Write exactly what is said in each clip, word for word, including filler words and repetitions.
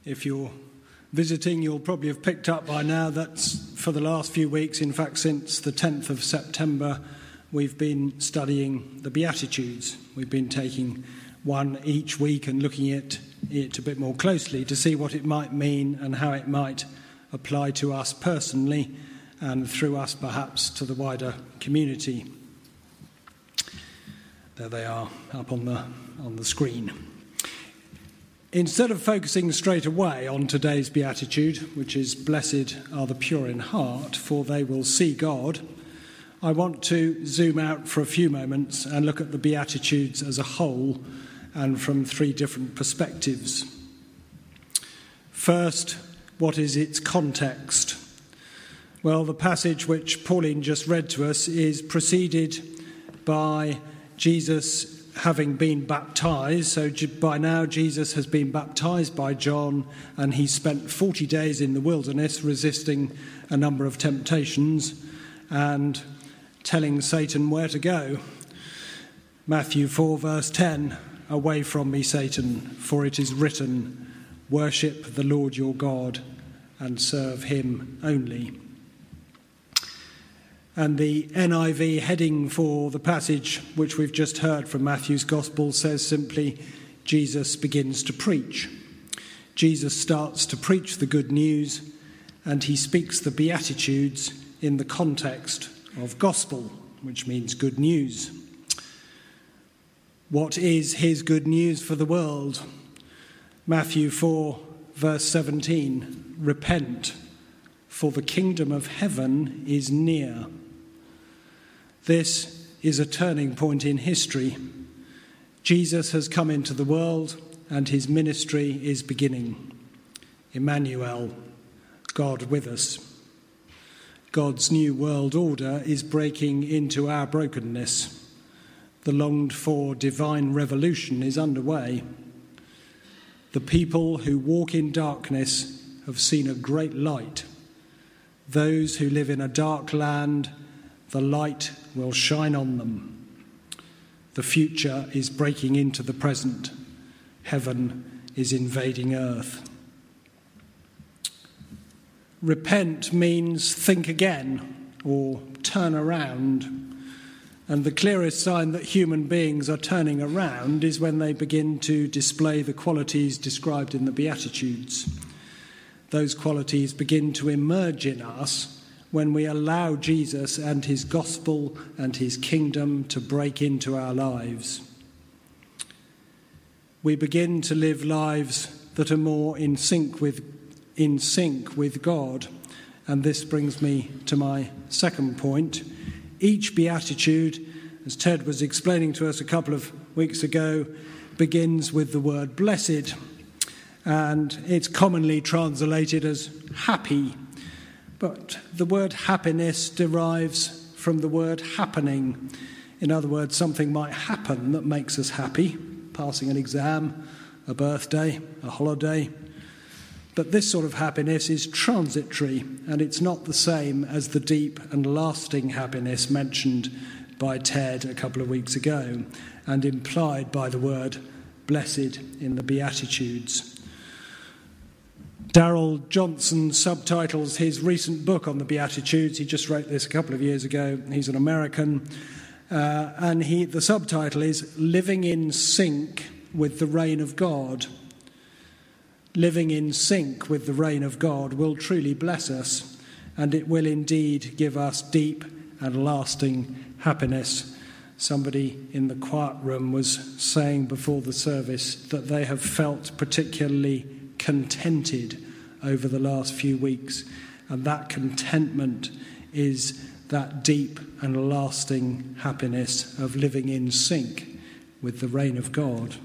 If you're visiting, you'll probably have picked up by now that for the last few weeks, in fact since the tenth of September, we've been studying the Beatitudes. We've been taking one each week and looking at it a bit more closely to see what it might mean and how it might apply to us personally and through us perhaps to the wider community. There they are up on the on the screen. Instead of focusing straight away on today's Beatitude, which is blessed are the pure in heart, for they will see God, I want to zoom out for a few moments and look at the Beatitudes as a whole and from three different perspectives. First, what is its context? Well, the passage which Pauline just read to us is preceded by Jesus having been baptized. So by now Jesus has been baptized by John, and he spent forty days in the wilderness resisting a number of temptations and telling Satan where to go. Matthew four verse ten, away from me, Satan, for it is written, worship the Lord your God and serve him only. And the N I V heading for the passage which we've just heard from Matthew's Gospel says simply, Jesus begins to preach. Jesus starts to preach the good news, and he speaks the Beatitudes in the context of gospel, which means good news. What is his good news for the world? Matthew four, verse seventeen, repent, for the kingdom of heaven is near. This is a turning point in history. Jesus has come into the world and his ministry is beginning. Emmanuel, God with us. God's new world order is breaking into our brokenness. The longed-for divine revolution is underway. The people who walk in darkness have seen a great light. Those who live in a dark land, the light will shine on them. The future is breaking into the present. Heaven is invading earth. Repent means think again or turn around. And the clearest sign that human beings are turning around is when they begin to display the qualities described in the Beatitudes. Those qualities begin to emerge in us when we allow Jesus and his gospel and his kingdom to break into our lives. We begin to live lives that are more in sync with, in sync with God. And this brings me to my second point. Each beatitude, as Ted was explaining to us a couple of weeks ago, begins with the word blessed. And it's commonly translated as happy. But the word happiness derives from the word happening. In other words, something might happen that makes us happy, passing an exam, a birthday, a holiday. But this sort of happiness is transitory, and it's not the same as the deep and lasting happiness mentioned by Ted a couple of weeks ago and implied by the word blessed in the Beatitudes. Darrell Johnson subtitles his recent book on the Beatitudes. He just wrote this a couple of years ago. He's an American. Uh, and he, the subtitle is Living in Sync with the Reign of God. Living in sync with the reign of God will truly bless us, and it will indeed give us deep and lasting happiness. Somebody in the quiet room was saying before the service that they have felt particularly contented over the last few weeks, and that contentment is that deep and lasting happiness of living in sync with the reign of God.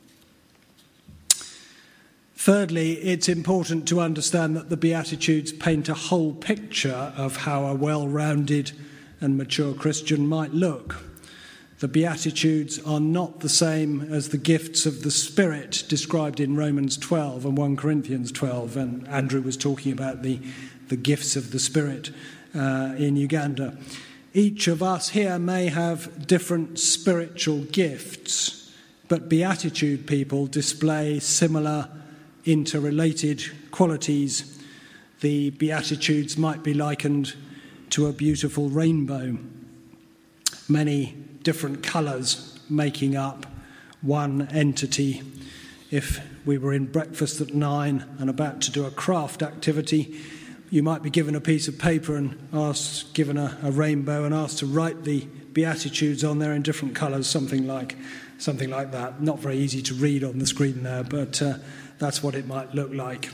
Thirdly, it's important to understand that the Beatitudes paint a whole picture of how a well-rounded and mature Christian might look. The Beatitudes are not the same as the gifts of the Spirit described in Romans twelve and First Corinthians twelve. And Andrew was talking about the, the gifts of the Spirit uh, in Uganda. Each of us here may have different spiritual gifts, but Beatitude people display similar interrelated qualities, the Beatitudes might be likened to a beautiful rainbow, many different colours making up one entity. If we were in breakfast at nine and about to do a craft activity, you might be given a piece of paper and asked, given a, a rainbow and asked to write the Beatitudes on there in different colours, something like something like that. Not very easy to read on the screen there, but uh, that's what it might look like.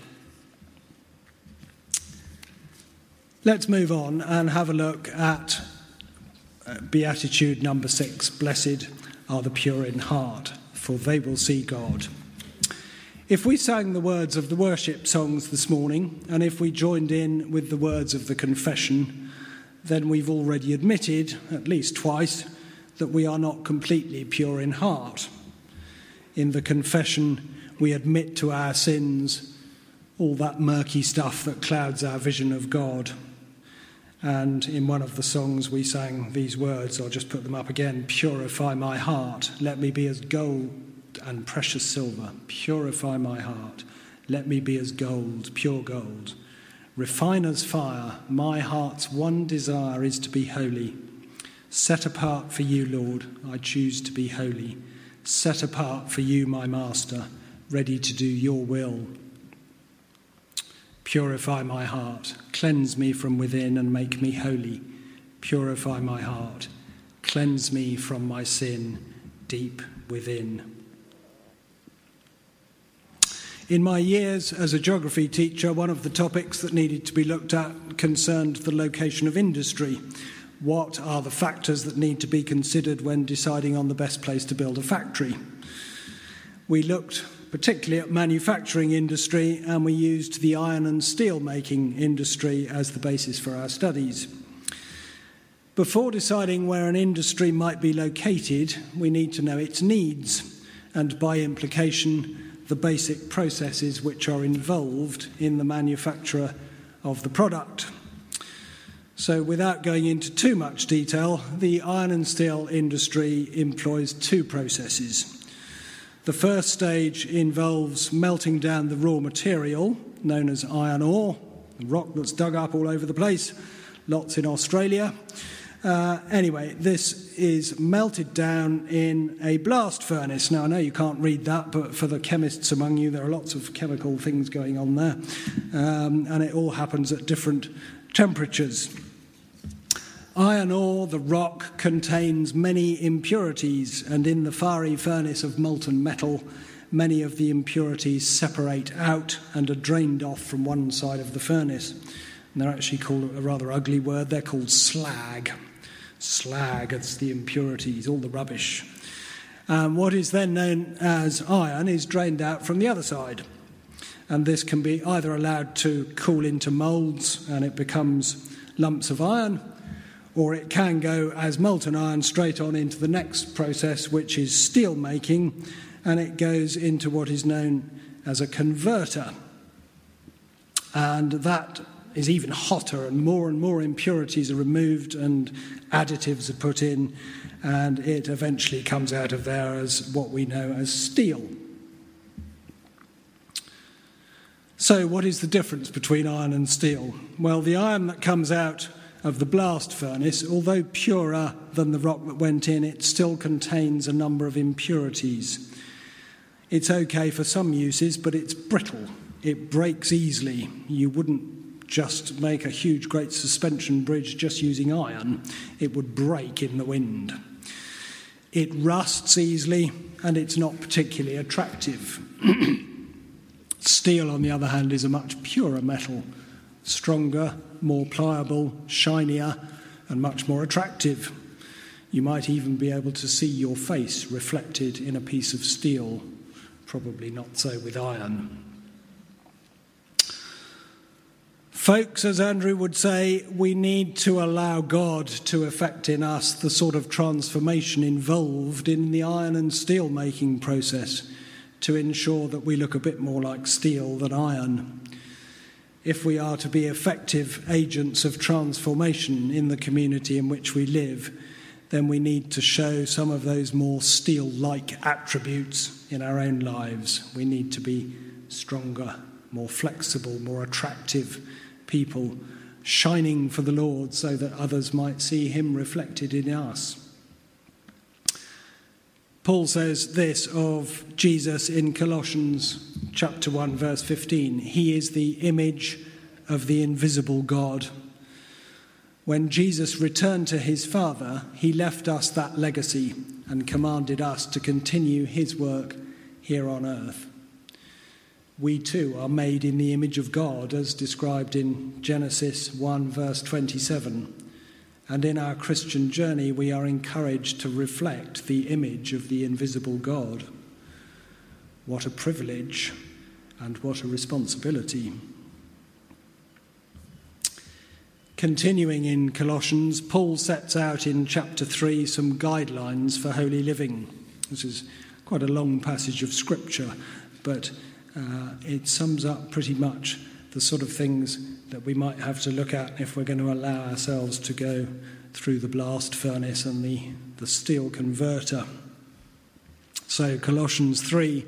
Let's move on and have a look at Beatitude number six. Blessed are the pure in heart, for they will see God. If we sang the words of the worship songs this morning, and if we joined in with the words of the confession, then we've already admitted, at least twice, that we are not completely pure in heart. In the confession, we admit to our sins, all that murky stuff that clouds our vision of God. And in one of the songs we sang these words, I'll just put them up again: purify my heart, let me be as gold and precious silver. Purify my heart, let me be as gold, pure gold. Refiner's fire, my heart's one desire is to be holy. Set apart for you, Lord, I choose to be holy. Set apart for you, my master, ready to do your will. Purify my heart, cleanse me from within and make me holy. Purify my heart, cleanse me from my sin deep within. In my years as a geography teacher, one of the topics that needed to be looked at concerned the location of industry. What are the factors that need to be considered when deciding on the best place to build a factory? We looked particularly at manufacturing industry, and we used the iron and steel making industry as the basis for our studies. Before deciding where an industry might be located, we need to know its needs, and by implication, the basic processes which are involved in the manufacture of the product. So without going into too much detail, the iron and steel industry employs two processes. The first stage involves melting down the raw material, known as iron ore, the rock that's dug up all over the place, lots in Australia. Uh, anyway, this is melted down in a blast furnace. Now, I know you can't read that, but for the chemists among you, there are lots of chemical things going on there, um, and it all happens at different temperatures. Iron ore, the rock, contains many impurities, and in the fiery furnace of molten metal, many of the impurities separate out and are drained off from one side of the furnace. And they're actually called, a rather ugly word, they're called slag. Slag, it's the impurities, all the rubbish. Um, what is then known as iron is drained out from the other side. And this can be either allowed to cool into moulds and it becomes lumps of iron, or it can go as molten iron straight on into the next process, which is steel making, and it goes into what is known as a converter. And that is even hotter, and more and more impurities are removed and additives are put in, and it eventually comes out of there as what we know as steel. So what is the difference between iron and steel? Well, the iron that comes out of the blast furnace, although purer than the rock that went in, it still contains a number of impurities. It's okay for some uses, but it's brittle. It breaks easily. You wouldn't just make a huge, great suspension bridge just using iron. It would break in the wind. It rusts easily, and it's not particularly attractive. Steel, on the other hand, is a much purer metal, stronger, more pliable, shinier, and much more attractive. You might even be able to see your face reflected in a piece of steel. Probably not so with iron. Folks, as Andrew would say, we need to allow God to effect in us the sort of transformation involved in the iron and steel making process to ensure that we look a bit more like steel than iron. If we are to be effective agents of transformation in the community in which we live, then we need to show some of those more steel-like attributes in our own lives. We need to be stronger, more flexible, more attractive people, shining for the Lord so that others might see him reflected in us. Paul says this of Jesus in Colossians chapter one, verse fifteen. He is the image of the invisible God. When Jesus returned to his Father, he left us that legacy and commanded us to continue his work here on earth. We too are made in the image of God, as described in Genesis one, verse twenty-seven. And in our Christian journey, we are encouraged to reflect the image of the invisible God. What a privilege and what a responsibility. Continuing in Colossians, Paul sets out in chapter three some guidelines for holy living. This is quite a long passage of scripture, but uh, it sums up pretty much the sort of things that we might have to look at if we're going to allow ourselves to go through the blast furnace and the, the steel converter. So Colossians three,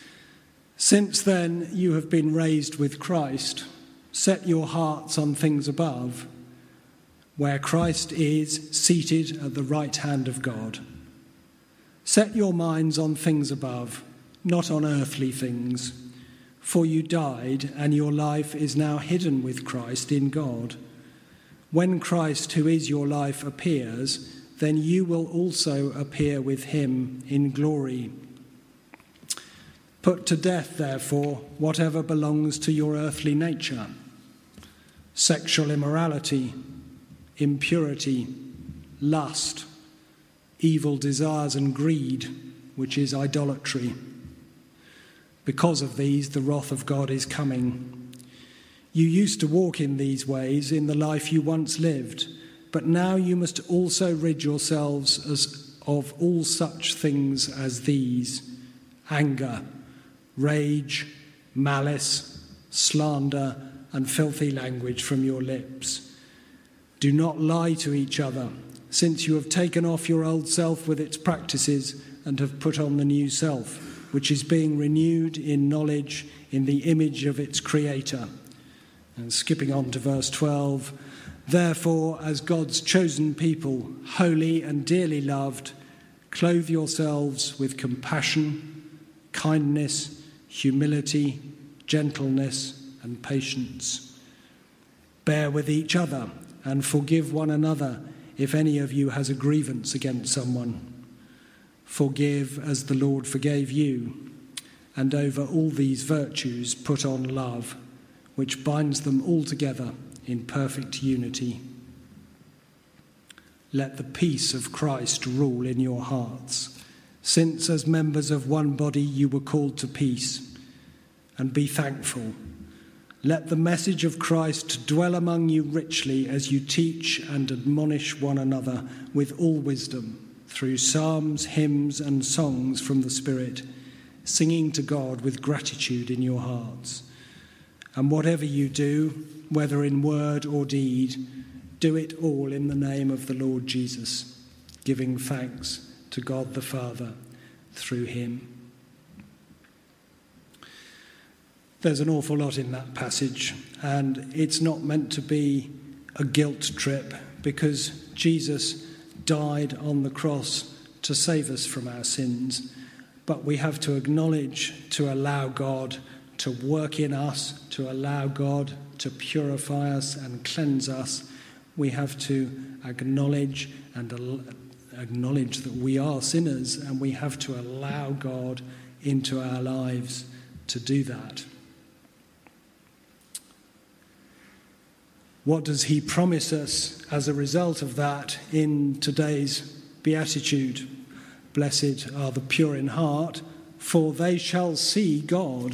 since then you have been raised with Christ, set your hearts on things above, where Christ is seated at the right hand of God. Set your minds on things above, not on earthly things. For you died, and your life is now hidden with Christ in God. When Christ, who is your life, appears, then you will also appear with him in glory. Put to death, therefore, whatever belongs to your earthly nature: sexual immorality, impurity, lust, evil desires and greed, which is idolatry. Because of these, the wrath of God is coming. You used to walk in these ways in the life you once lived, but now you must also rid yourselves as of all such things as these: anger, rage, malice, slander, and filthy language from your lips. Do not lie to each other, since you have taken off your old self with its practices and have put on the new self, which is being renewed in knowledge in the image of its creator. And skipping on to verse twelve, therefore, as God's chosen people, holy and dearly loved, clothe yourselves with compassion, kindness, humility, gentleness, and patience. Bear with each other and forgive one another if any of you has a grievance against someone. Forgive as the Lord forgave you, and over all these virtues put on love, which binds them all together in perfect unity. Let the peace of Christ rule in your hearts, since as members of one body you were called to peace, and be thankful. Let the message of Christ dwell among you richly as you teach and admonish one another with all wisdom, through psalms, hymns, and songs from the Spirit, singing to God with gratitude in your hearts. And whatever you do, whether in word or deed, do it all in the name of the Lord Jesus, giving thanks to God the Father through him. There's an awful lot in that passage, and it's not meant to be a guilt trip, because Jesus died on the cross to save us from our sins. But we have to acknowledge, to allow God to work in us, to allow God to purify us and cleanse us. We have to acknowledge and acknowledge that we are sinners, and we have to allow God into our lives to do that. What does he promise us as a result of that in today's beatitude? Blessed are the pure in heart, for they shall see God.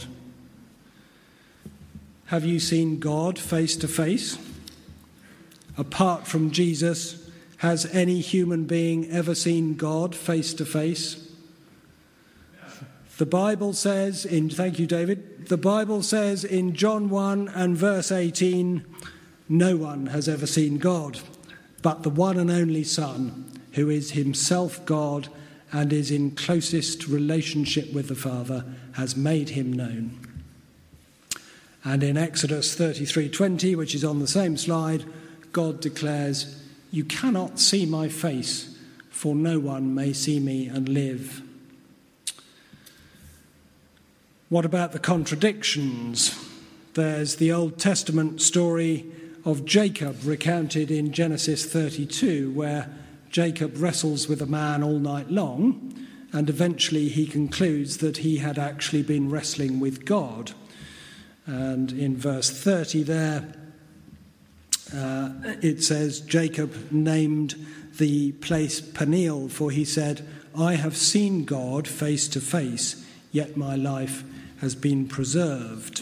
Have you seen God face to face? Apart from Jesus, has any human being ever seen God face to face? The Bible says in, thank you, David, the Bible says in John one and verse eighteen, no one has ever seen God, but the one and only Son, who is himself God and is in closest relationship with the Father, has made him known. And in Exodus thirty-three twenty, which is on the same slide, God declares, "You cannot see my face, for no one may see me and live." What about the contradictions? There's the Old Testament story of Jacob recounted in Genesis thirty-two, where Jacob wrestles with a man all night long, and eventually he concludes that he had actually been wrestling with God. And in verse thirty there, uh, it says, Jacob named the place Peniel, for he said, "I have seen God face to face, yet my life has been preserved."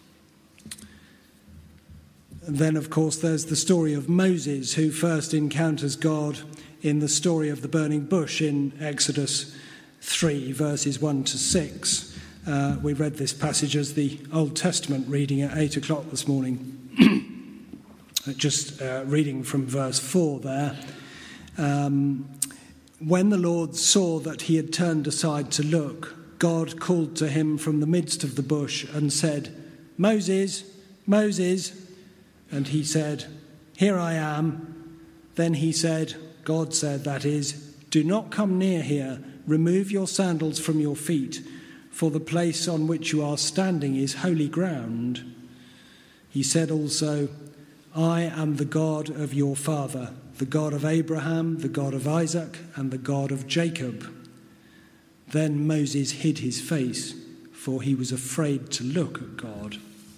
And then, of course, there's the story of Moses, who first encounters God in the story of the burning bush in Exodus three, verses one to six. Uh, we read this passage as the Old Testament reading at eight o'clock this morning. Just uh, reading from verse four there. Um, when the Lord saw that he had turned aside to look, God called to him from the midst of the bush and said, "Moses, Moses." And he said, "Here I am." Then he said, God said, that is, "Do not come near here. Remove your sandals from your feet, for the place on which you are standing is holy ground." He said also, "I am the God of your father, the God of Abraham, the God of Isaac, and the God of Jacob." Then Moses hid his face, for he was afraid to look at God.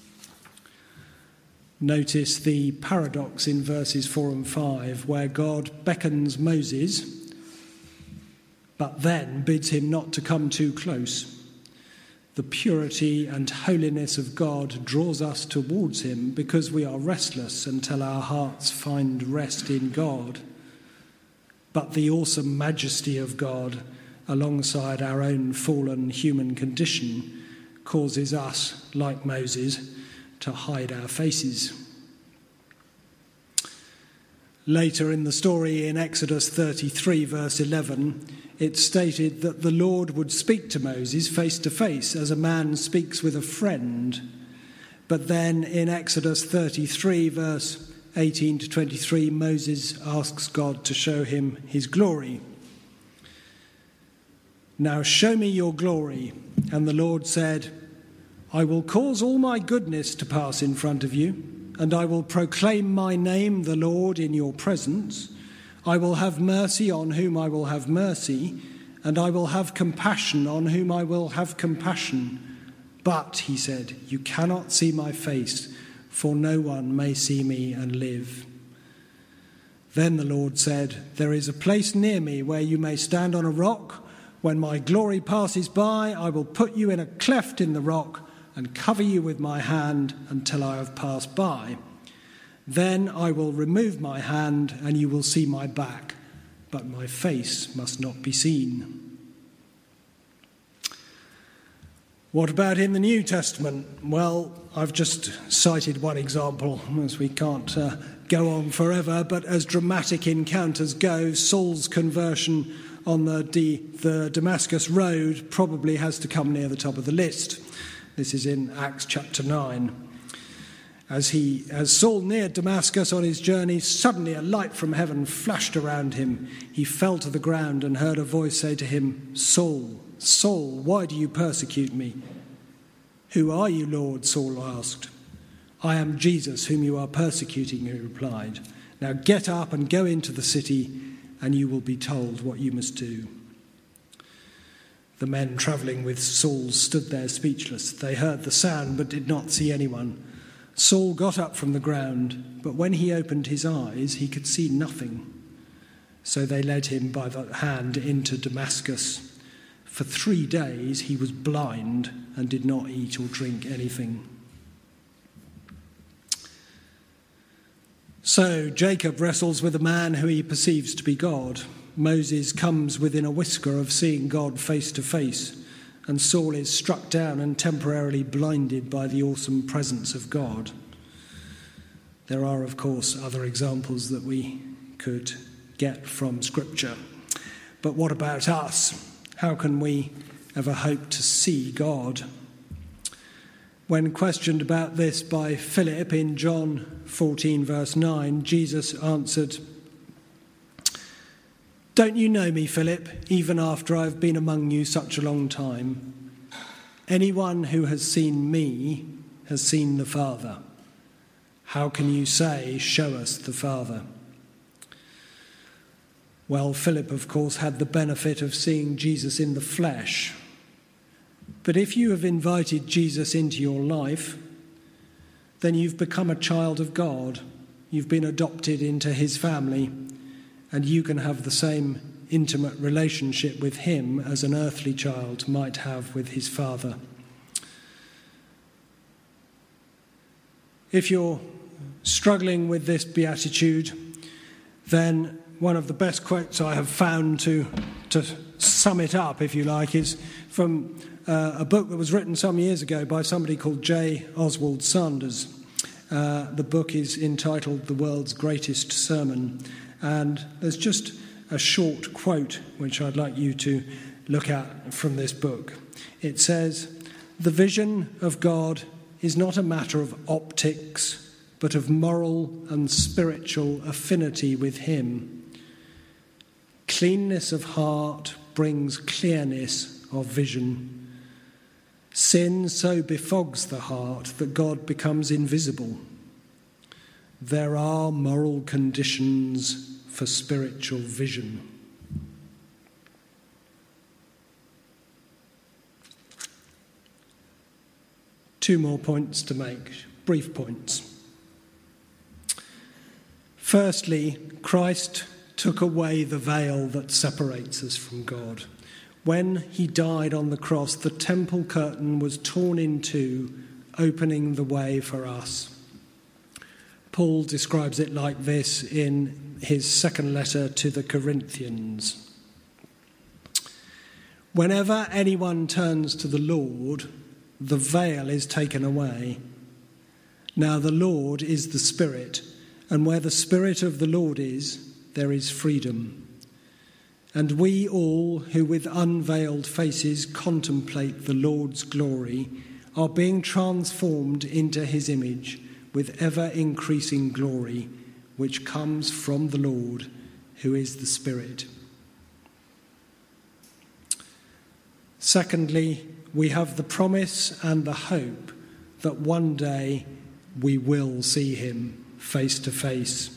Notice the paradox in verses four and five, where God beckons Moses, but then bids him not to come too close. The purity and holiness of God draws us towards him because we are restless until our hearts find rest in God. But the awesome majesty of God, alongside our own fallen human condition, causes us, like Moses, to hide our faces. Later in the story in Exodus thirty-three, verse eleven, it's stated that the Lord would speak to Moses face to face as a man speaks with a friend. But then in Exodus thirty-three, verse eighteen to twenty-three, Moses asks God to show him his glory. "Now show me your glory." And the Lord said, "I will cause all my goodness to pass in front of you, and I will proclaim my name, the Lord, in your presence. I will have mercy on whom I will have mercy, and I will have compassion on whom I will have compassion. But," he said, "you cannot see my face, for no one may see me and live." Then the Lord said, "There is a place near me where you may stand on a rock. When my glory passes by, I will put you in a cleft in the rock and cover you with my hand until I have passed by. Then I will remove my hand and you will see my back, but my face must not be seen." What about in the New Testament? Well, I've just cited one example, as we can't uh, go on forever, but as dramatic encounters go, Saul's conversion on the, D- the Damascus Road probably has to come near the top of the list. This is in Acts chapter nine. As he, as Saul neared Damascus on his journey, suddenly a light from heaven flashed around him. He fell to the ground and heard a voice say to him, "Saul, Saul, why do you persecute me?" "Who are you, Lord?" Saul asked. "I am Jesus, whom you are persecuting," he replied. "Now get up and go into the city, and you will be told what you must do." The men travelling with Saul stood there speechless. They heard the sound but did not see anyone. Saul got up from the ground, but when he opened his eyes, he could see nothing. So they led him by the hand into Damascus. For three days he was blind and did not eat or drink anything. So Jacob wrestles with a man who he perceives to be God. Moses comes within a whisker of seeing God face to face, and Saul is struck down and temporarily blinded by the awesome presence of God. There are, of course, other examples that we could get from Scripture. But what about us? How can we ever hope to see God? When questioned about this by Philip in John fourteen, verse nine, Jesus answered, "Don't you know me, Philip, even after I've been among you such a long time? Anyone who has seen me has seen the Father. How can you say, 'Show us the Father'?" Well, Philip, of course, had the benefit of seeing Jesus in the flesh. But if you have invited Jesus into your life, then you've become a child of God. You've been adopted into his family, and you can have the same intimate relationship with him as an earthly child might have with his father. If you're struggling with this beatitude, then one of the best quotes I have found to, to sum it up, if you like, is from uh, a book that was written some years ago by somebody called J. Oswald Sanders. Uh, the book is entitled The World's Greatest Sermon, and there's just a short quote which I'd like you to look at from this book. It says, "The vision of God is not a matter of optics, but of moral and spiritual affinity with him. Cleanness of heart brings clearness of vision. Sin so befogs the heart that God becomes invisible. There are moral conditions for spiritual vision." Two more points to make, brief points. Firstly, Christ took away the veil that separates us from God. When he died on the cross, the temple curtain was torn in two, opening the way for us. Paul describes it like this in his second letter to the Corinthians. "Whenever anyone turns to the Lord, the veil is taken away. Now the Lord is the Spirit, and where the Spirit of the Lord is, there is freedom. And we all, who with unveiled faces contemplate the Lord's glory, are being transformed into his image with ever-increasing glory, which comes from the Lord, who is the Spirit." Secondly, we have the promise and the hope that one day we will see him face to face.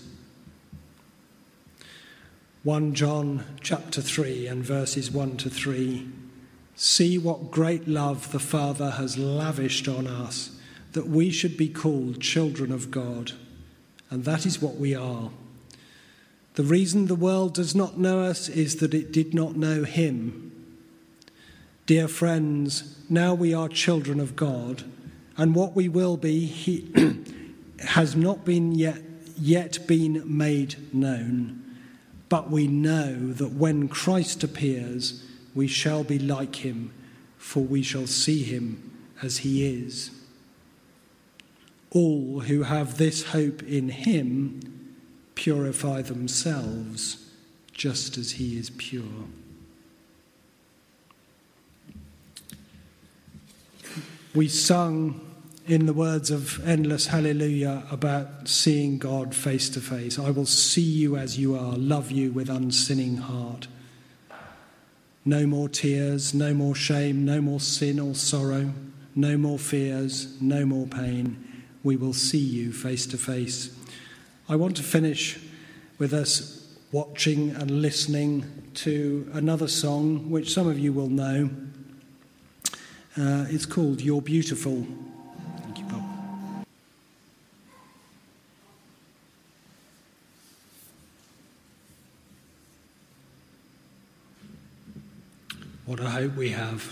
First John chapter three and verses one to three. "See what great love the Father has lavished on us, that we should be called children of God, and that is what we are. The reason the world does not know us is that it did not know him. Dear friends, now we are children of God, and what we will be he has not been yet, yet been made known. But we know that when Christ appears, we shall be like him, for we shall see him as he is. All who have this hope in him purify themselves, just as he is pure." We sung in the words of Endless Hallelujah about seeing God face to face. "I will see you as you are, love you with unsinning heart. No more tears, no more shame, no more sin or sorrow, no more fears, no more pain. We will see you face to face." I want to finish with us watching and listening to another song which some of you will know. Uh, it's called "You're Beautiful." Thank you, Bob. What a hope we have.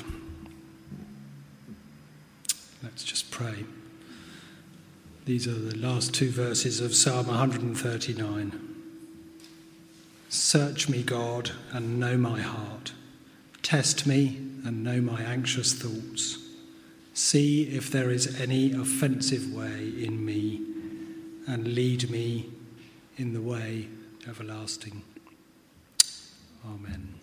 Let's just pray. These are the last two verses of Psalm one thirty-nine. "Search me, God, and know my heart. Test me and know my anxious thoughts. See if there is any offensive way in me, and lead me in the way everlasting." Amen.